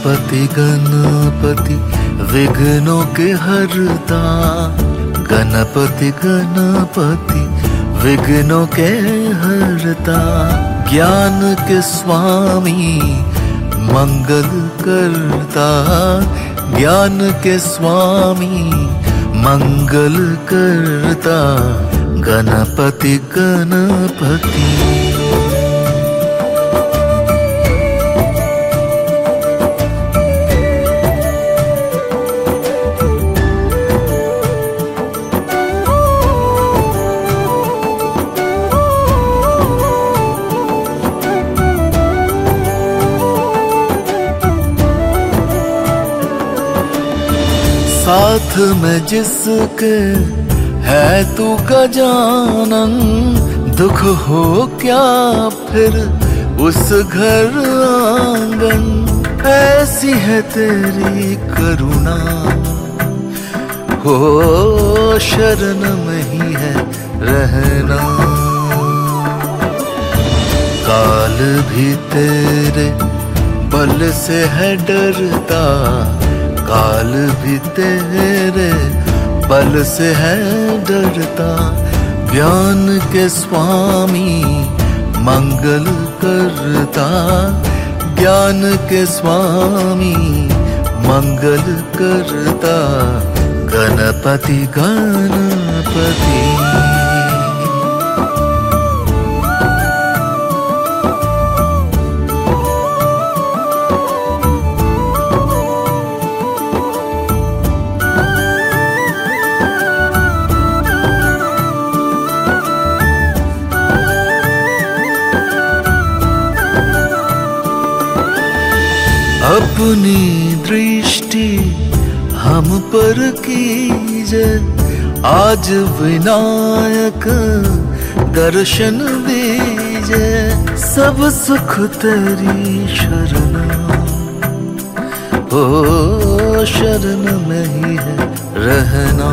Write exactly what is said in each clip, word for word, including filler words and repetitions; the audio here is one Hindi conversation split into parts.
गणपति गणपति विघ्नों के हरता, गणपति गणपति विघ्नों के हरता, ज्ञान के स्वामी मंगल करता, ज्ञान के स्वामी मंगल करता, गणपति गणपति। साथ में जिसके है तू गजानन, दुख हो क्या फिर उस घर आंगन, ऐसी है तेरी करुणा हो, शरण में ही है रहना। काल भी तेरे बल से है डरता, काल भी तेरे बल से है डरता, ज्ञान के स्वामी मंगल करता, ज्ञान के स्वामी मंगल करता, गणपति गणपति। अपनी दृष्टि हम पर कीजे, आज विनायक दर्शन दीजे, सब सुख तेरी शरण हो, शरण में ही है रहना।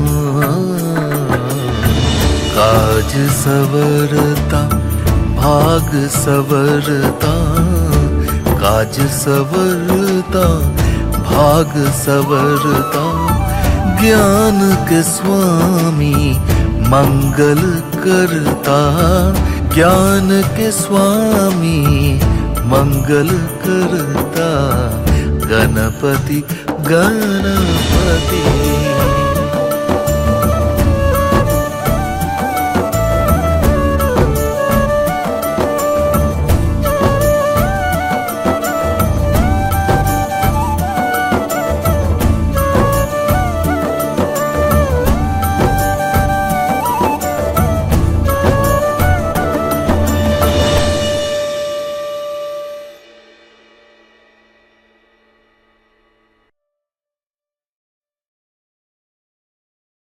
काज सवरता भाग सवरता, काज सवरता भाग सवरता, ज्ञान के स्वामी मंगल करता, ज्ञान के स्वामी मंगल करता, गणपति गणपति।